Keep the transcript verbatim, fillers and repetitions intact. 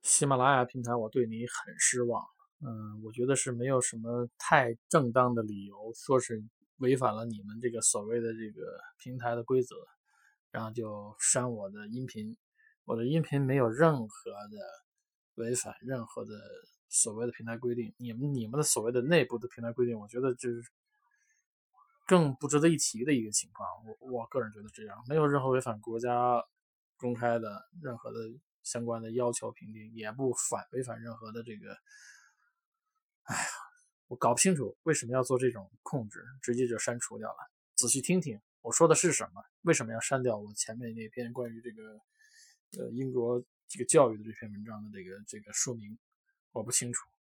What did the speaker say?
喜马拉雅平台，我对你很失望。嗯，我觉得是没有什么太正当的理由，说是违反了你们这个所谓的这个平台的规则，然后就删我的音频。我的音频没有任何的违反任何的所谓的平台规定，你们你们的所谓的内部的平台规定，我觉得就是更不值得一提的一个情况。我我个人觉得这样，没有任何违反国家公开的任何的相关的要求评定，也不反违反任何的这个。哎呀，我搞不清楚为什么要做这种控制，直接就删除掉了。仔细听听我说的是什么，为什么要删掉我前面那篇关于这个呃英国这个教育的这篇文章的这个这个说明，我不清楚。